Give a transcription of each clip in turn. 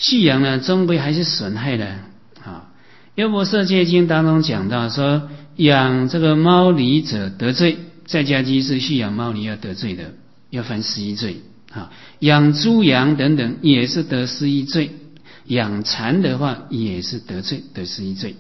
蓄养呢，终归还是损害的啊。优婆塞戒经当中讲到说，养这个猫狸者得罪，在家居士蓄养猫狸要得罪的，要犯11罪啊。养猪羊等等也是得11罪，养蚕的话也是得罪，得11罪。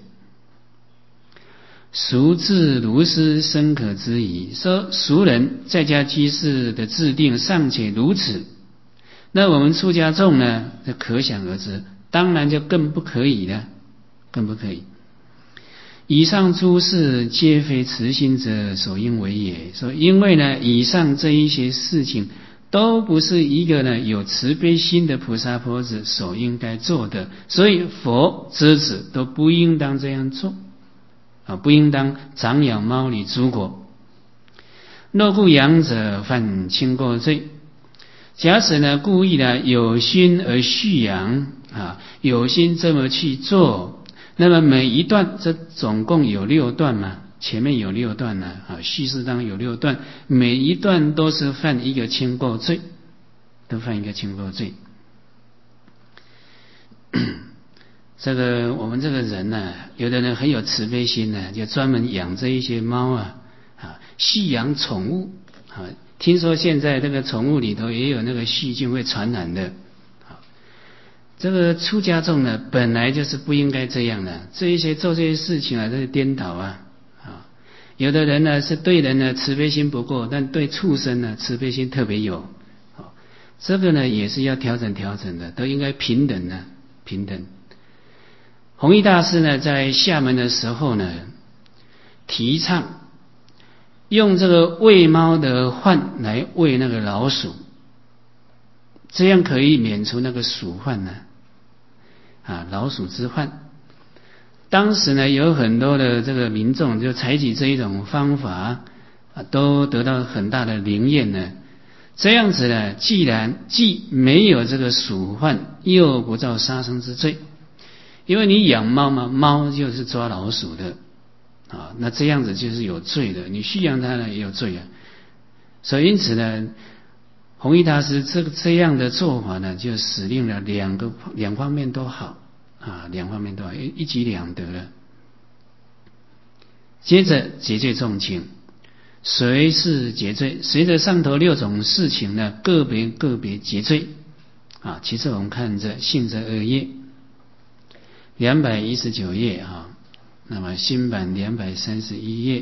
俗制如是，深可知矣。说俗人在家居士的制定尚且如此，那我们出家众呢，就可想而知，当然就更不可以了，更不可以。以上诸事皆非慈心者所应为也。说因为呢，以上这一些事情都不是一个呢有慈悲心的菩萨婆子所应该做的，所以佛之子都不应当这样做啊，不应当长养猫狸猪狗。若故养者犯轻过罪。假使呢故意呢有心而蓄养啊，有心这么去做，那么每一段这总共有6段嘛，前面有6段呢啊，叙事当中有6段，每一段都是犯一个轻过罪，都犯一个轻过罪。这个我们这个人呢，有的人很有慈悲心呢，就专门养这一些猫啊，蓄养宠物啊。听说现在这个宠物里头也有那个细菌会传染的。这个出家众呢，本来就是不应该这样的，这一些做这些事情啊，这是颠倒啊。有的人呢是对人呢慈悲心不够，但对畜生呢慈悲心特别有。这个呢也是要调整的，都应该平等的，平等。弘一大师呢在厦门的时候呢，提倡用这个喂猫的患来喂那个老鼠，这样可以免除那个鼠患呢，老鼠之患。当时呢有很多的这个民众就采取这一种方法，都得到很大的灵验呢。这样子呢，既没有这个鼠患，又不造杀生之罪。因为你养猫嘛，猫就是抓老鼠的那这样子就是有罪的，你蓄养它呢也有罪啊。所以因此呢，弘一大师这样的做法呢，就使令了两方面都好两方面都好，一举两得了。接着结罪重情，随是结罪，随着上头6种事情呢，个别结罪其次我们看这性这2页219页那么新版231页。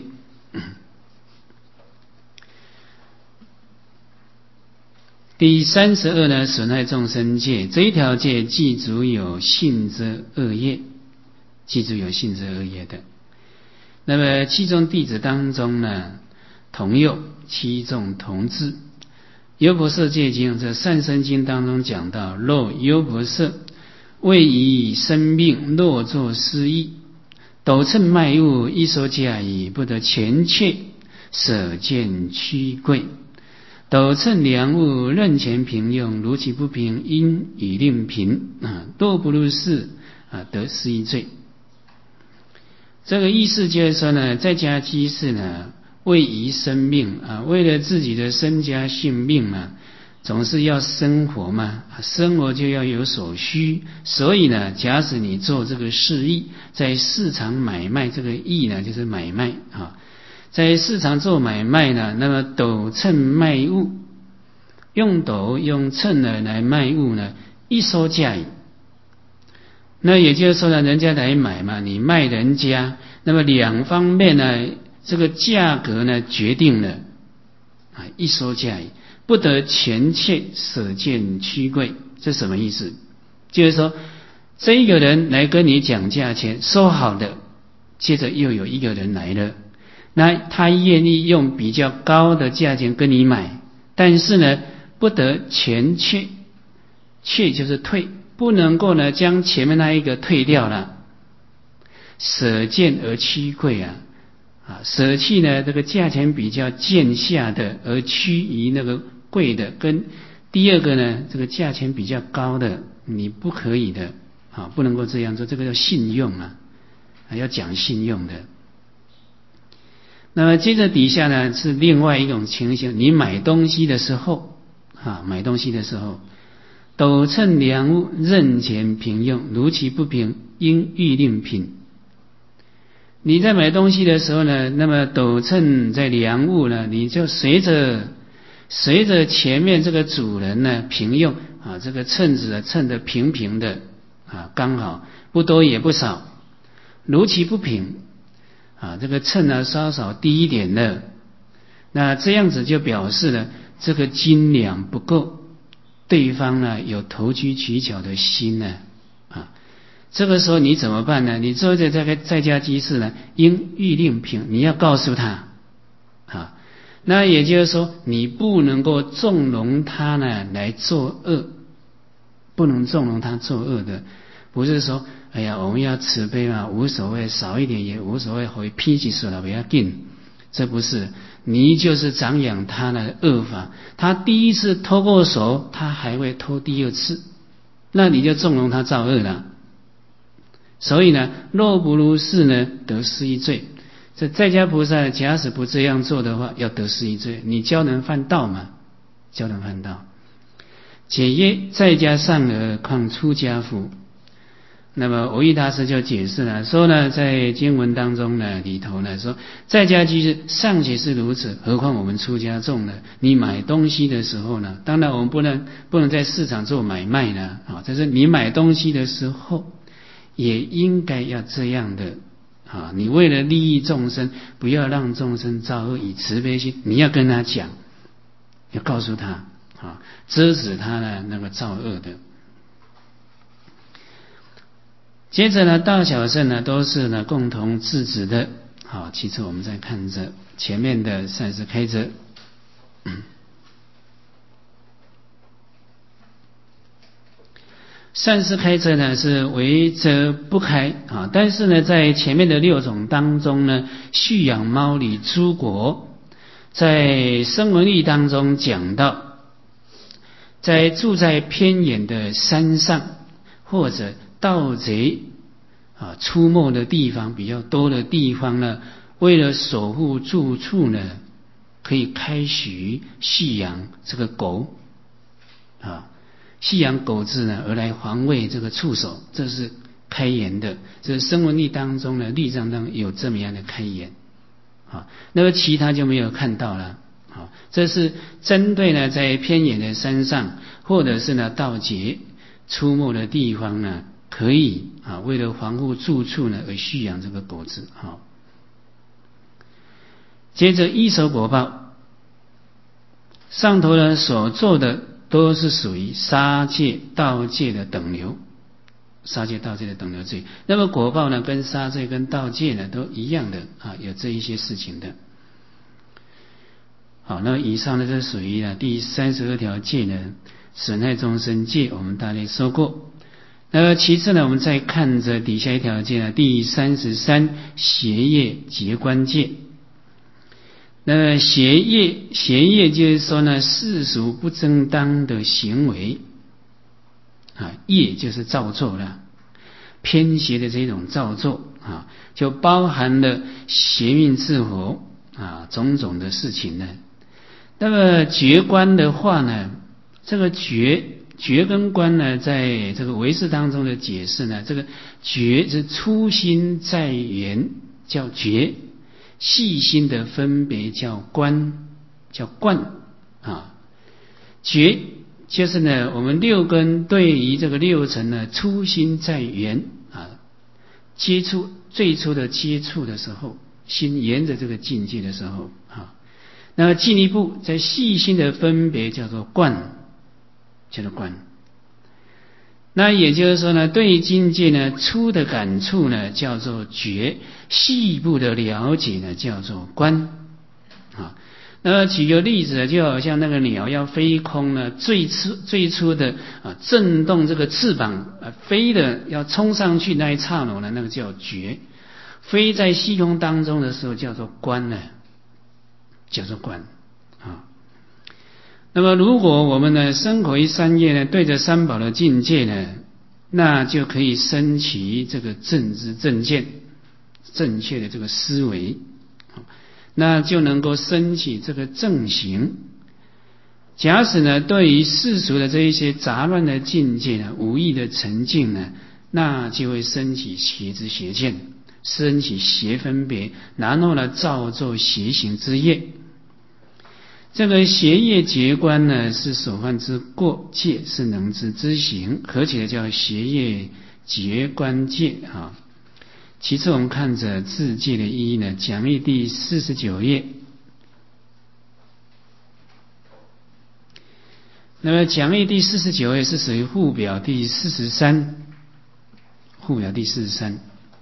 第32呢，损害众生戒，这一条戒既足有性之恶业，记住有性之恶业的。那么七众弟子当中呢，同幼七众同治。优婆塞戒经这善生经当中讲到，若优婆塞为以生命若作失意，斗秤卖物一说价矣，不得前切，舍见屈贵。斗秤量物任钱平用，如其不平，因以令平若不如是得11罪。这个意思就是说呢，在家居士呢，为以生命为了自己的身家性命总是要生活嘛，生活就要有所需，所以呢，假使你做这个事业，在市场买卖，这个义呢就是买卖在市场做买卖呢，那么斗秤卖物，用斗用秤呢来卖物呢，一说价矣。那也就是说呢，人家来买嘛，你卖人家，那么两方面呢，这个价格呢决定了一说价矣，不得前切，舍见屈贵。这什么意思？就是说这一个人来跟你讲价钱，说好的，接着又有一个人来了，那他愿意用比较高的价钱跟你买，但是呢不得前切，切就是退，不能够呢将前面那一个退掉了，舍贱而屈贵舍弃呢这个价钱比较贱下的，而趋于那个贵的，跟第二个呢这个价钱比较高的，你不可以的不能够这样做，这个叫信用要讲信用的。那么接着底下呢是另外一种情形，你买东西的时候斗秤良物，任钱平用，如其不平，应欲令品。你在买东西的时候呢，那么斗秤在量物呢，你就随着前面这个主人呢平用啊，这个秤子称得平平的啊，刚好不多也不少。如其不平啊，这个秤呢稍稍低一点的，那这样子就表示了这个斤两不够，对方呢有投机取巧的心呢啊。这个时候你怎么办呢？你做这个在家居士呢，应欲令平，你要告诉他啊。那也就是说，你不能够纵容他呢来作恶，不能纵容他作恶的。不是说，哎呀，我们要慈悲嘛，无所谓，少一点也无所谓，可以批起手了不要紧，这不是。你就是长养他的恶法，他第一次偷过手，他还会偷第二次，那你就纵容他造恶了。所以呢，若不如是呢，得失一罪。这在家菩萨假使不这样做的话，要得失一罪。你教人犯道嘛，教人犯道。解曰：在家善恶，况出家乎？那么蕅益大师就解释了，说呢，在经文当中呢里头呢说，在家居士尚且是如此，何况我们出家众呢？你买东西的时候呢，当然我们不能在市场做买卖呢啊，这是你买东西的时候。也应该要这样的啊！你为了利益众生，不要让众生造恶，以慈悲心，你要跟他讲，要告诉他啊，遮止他呢那个造恶的。接着呢，大小乘呢都是呢共同制止的。好，其次我们再看着前面的善事开则。善事开则呢是为则不开啊，但是呢在前面的6种当中呢，蓄养猫狸诸国，在声闻力当中讲到，在住在偏远的山上或者盗贼啊出没的地方比较多的地方呢，为了守护住处呢，可以开许蓄养这个狗啊。蓄养狗子呢，而来防卫这个触手，这是开言的。这声闻力当中呢，律藏当中有这么样的开言啊。那么其他就没有看到了啊。这是针对呢，在偏远的山上，或者是呢盗劫出没的地方呢，可以啊，为了防护住处呢，而蓄养这个狗子啊。接着一手果报，上头呢所做的。都是属于杀戒、盗戒的等流，杀戒、盗戒的等流罪。那么果报呢，跟杀戒、跟盗戒呢都一样的啊，有这一些事情的。好，那么以上呢，这属于呢第32条戒呢，损害众生戒，我们大概说过。那么其次呢，我们再看着底下一条戒呢，第33邪业结观戒。那么邪业就是说呢，世俗不正当的行为啊，业就是造作了，偏邪的这种造作啊，就包含了邪命自活啊种种的事情呢。那么觉观的话呢，这个觉跟观呢，在这个唯识当中的解释呢，这个觉是初心在缘，叫觉。细心的分别叫观，叫观啊。觉就是呢，我们6根对于这个6尘呢，初心在缘啊，接触最初的接触的时候，心沿着这个境界的时候啊，那么进一步在细心的分别叫做观，叫做观。那也就是说呢，对于境界呢，初的感触呢叫做觉，细部的了解呢叫做观啊。那么举个例子，就好像那个鸟要飞空呢，最初的啊震动这个翅膀飞的要冲上去那一刹那呢，那个叫觉；飞在虚空当中的时候叫做观呢，叫做观啊。那么如果我们呢生活于三业呢，对着三宝的境界呢，那就可以升起这个正知正见，正确的这个思维，那就能够升起这个正行假使呢，对于世俗的这一些杂乱的境界呢，无意的沉静呢，那就会升起邪知邪见，升起邪分别，然后呢，造作邪行之业。这个邪业结观呢，是所犯之过；戒是能知之行，合起来叫邪业结观戒啊。其次，我们看着自戒的意义呢，讲义第49页。那么讲义第49页是属于附表第43，附表第43。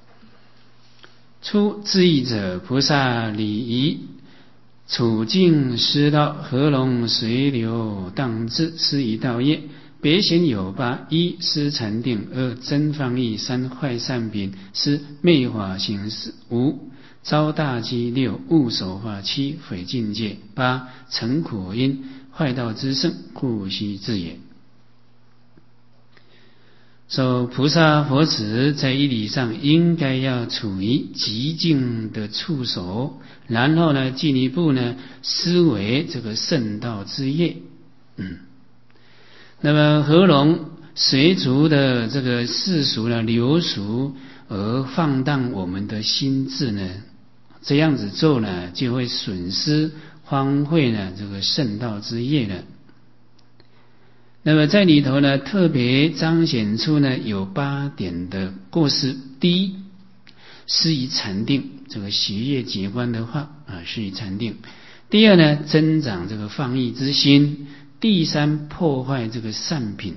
初自义者，菩萨礼仪处境师道，合龙随流荡至，是一道业。别行有八：一思禅定，二真放逸，三坏善品，四昧法行，五招大机，六悟守法，七毁境界，八成苦因，坏道之胜，故须自也。说菩萨佛子在义理上应该要处于极静的处所，然后呢，进一步呢思维这个圣道之业。那么合拢随逐的这个世俗的流俗而放荡我们的心智呢，这样子做呢，就会损失荒废呢这个圣道之业了。那么在里头呢，特别彰显出呢有8点的过失。第一，施以禅定，这个邪业结观的话施以禅定。第二呢，增长这个放逸之心。第三，破坏这个善品。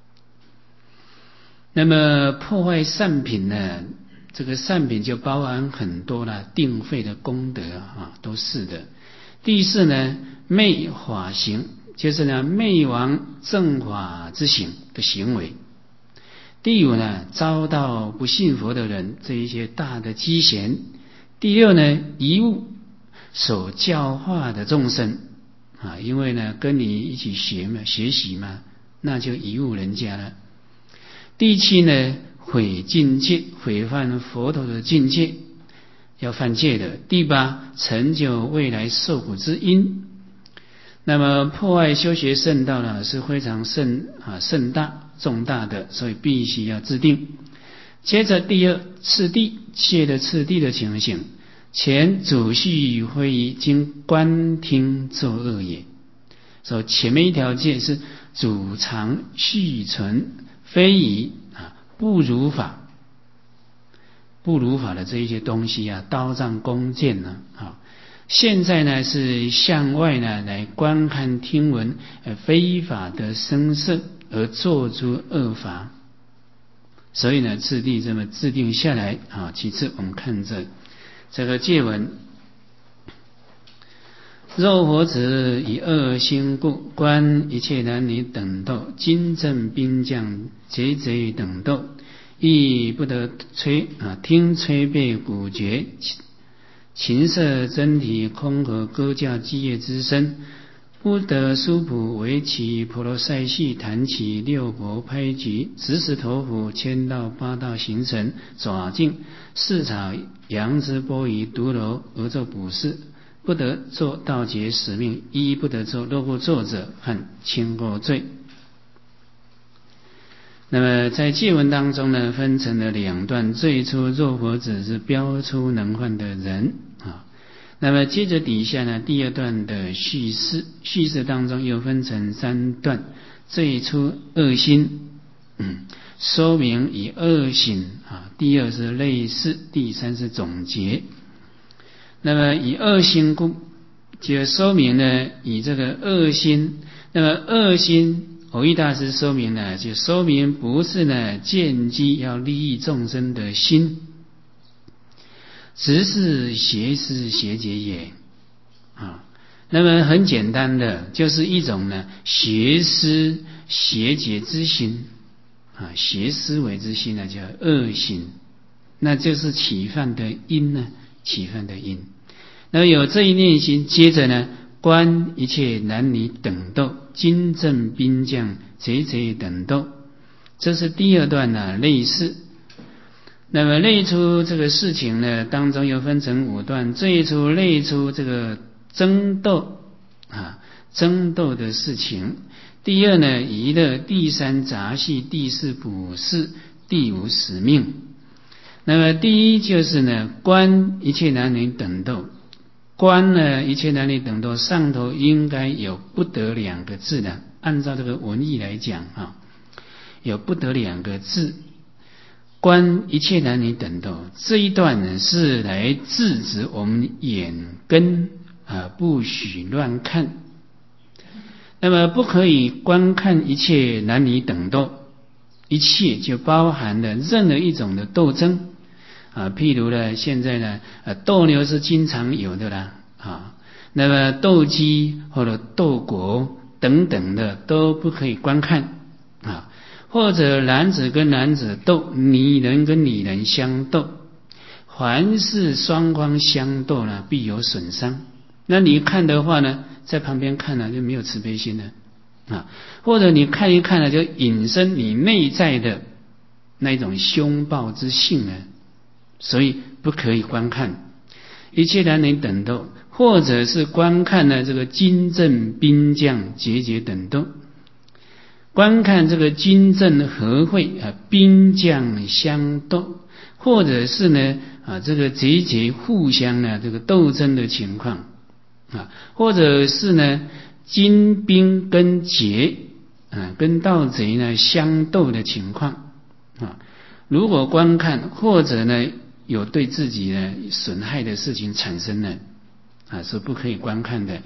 那么破坏善品呢，这个善品就包含很多了定慧的功德都是的。第四呢，昧法行，就是呢昧亡正法之行的行为。第五呢，遭到不信佛的人这一些大的积嫌。第六呢，贻误所教化的众生因为呢跟你一起学习嘛，那就贻误人家了。第七呢，毁境界，毁犯佛陀的境界，要犯戒的。第八，成就未来受苦之因。那么破坏修学圣道呢，是非常盛大重大的，所以必须要制定。接着第二，次第，戒的次第的情形。前主序会议经观听作恶也。所以前面一条戒是主常续存，非以不如法的这一些东西刀杖弓箭呢现在呢是向外呢来观看听闻非法的声色而做出恶法。所以呢次第这么制定下来其次我们看这个戒文。若佛子以恶心故，观一切男女等斗，金正兵将贼贼等斗，亦不得听吹背鼓角，琴瑟真体空和歌教伎乐之声，不得书谱围棋婆罗赛系弹起六国拍局，直使头斧千道八道形成爪镜四草杨枝波夷独楼而作卜筮，不得做盗劫使命，一不得做落过作者和轻过罪。那么在戒文当中呢，分成了2段。最初若佛子是标出能犯的人那么接着底下呢，第2段的叙事当中又分成3段。最初恶心说明以恶行第2是类似，第3是总结。那么以恶心故，就说明呢以这个恶心。那么恶心蕅益大师说明呢，就说明不是呢见机要利益众生的心，只是邪思邪结也那么很简单的，就是一种呢邪思邪结之心邪思维之心呢叫恶心，那就是起犯的因呢，起犯的因。那么有这一念心，接着呢观一切男女等斗，金正兵将贼贼等斗，这是第2段呢类似。那么类出这个事情呢当中又分成5段。最初类出这个争斗争斗的事情。第二呢，娱乐；第三，杂戏；第四，卜筮；第五，使命。那么第一就是呢，观一切男女等斗。观呢，一切男女等斗上头应该有不得两个字的，按照这个文义来讲啊，有不得两个字。观一切男女等斗这一段呢，是来制止我们眼根不许乱看。那么不可以观看一切男女等斗，一切就包含了任何一种的斗争譬如呢，现在呢斗牛是经常有的啦那么斗鸡或者斗国等等的都不可以观看或者男子跟男子斗，女人跟女人相斗，凡是双方相斗呢，必有损伤。那你看的话呢，在旁边看呢就没有慈悲心了或者你看一看呢，就引申你内在的那种凶暴之性呢，所以不可以观看一切男女等斗，或者是观看呢这个军阵兵将节节等斗。观看这个军阵合会兵将相斗，或者是呢这个节节互相呢这个斗争的情况或者是呢金兵跟劫跟盗贼呢相斗的情况如果观看或者呢有对自己呢损害的事情产生呢是不可以观看的。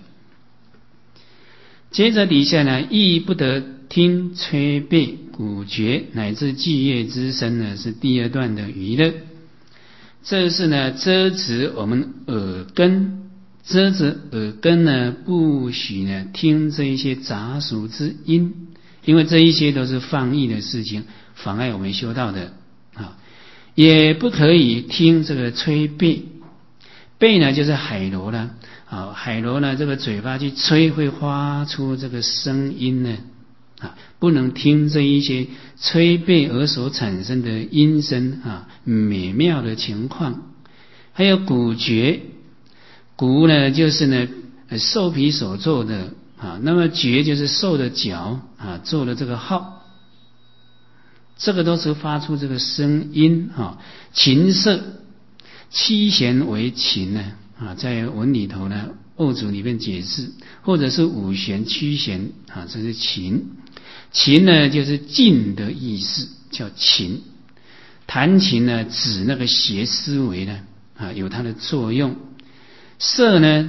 接着底下呢，亦不得听吹背鼓角乃至伎乐之声呢，是第二段的娱乐。这是呢遮止我们耳根，遮止耳根呢不许呢听这一些杂俗之音，因为这一些都是放逸的事情，妨碍我们修道的也不可以听这个吹背，背呢就是海螺啦海螺呢这个嘴巴去吹会发出这个声音呢不能听这一些吹背而所产生的音声美妙的情况。还有鼓角，鼓呢就是呢兽皮所做的那么角就是兽的角做的这个号，这个都是发出这个声音琴瑟，七弦为琴呢在文里头呢谣祖里面解释，或者是五弦七弦这是琴。琴呢就是静的意思，叫琴。弹琴呢指那个邪思维呢有它的作用。瑟呢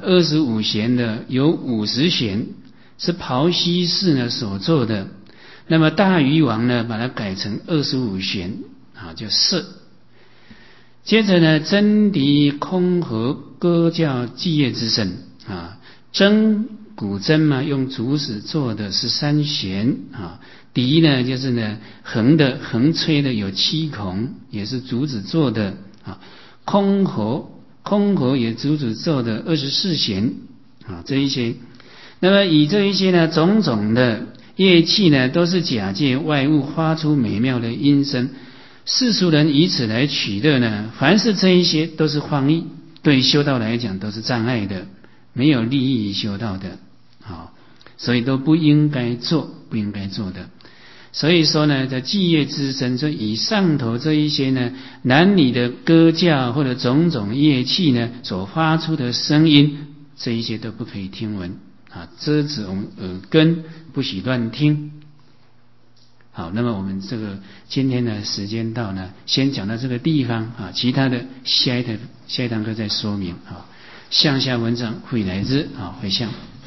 25弦的有50弦是庖溪氏呢所做的，那么大禹王呢把它改成25弦叫瑟。接着呢，筝笛空和歌叫伎乐之声筝古筝嘛，用竹子做的13弦笛呢就是呢横吹的有7孔，也是竹子做的空和也竹子做的24弦这一些。那么以这一些呢种种的乐器呢，都是假借外物发出美妙的音声，世俗人以此来取乐呢，凡是这一些都是放逸，对修道来讲都是障碍的，没有利益于修道的所以都不应该做的。所以说呢，在伎乐之声，就以上头这一些呢男女的歌教或者种种乐器呢所发出的声音，这一些都不可以听闻遮止我们耳根，不许乱听。好，那么我们这个今天的时间到呢，先讲到这个地方其他的下一堂课再说明向下文章会来日回向。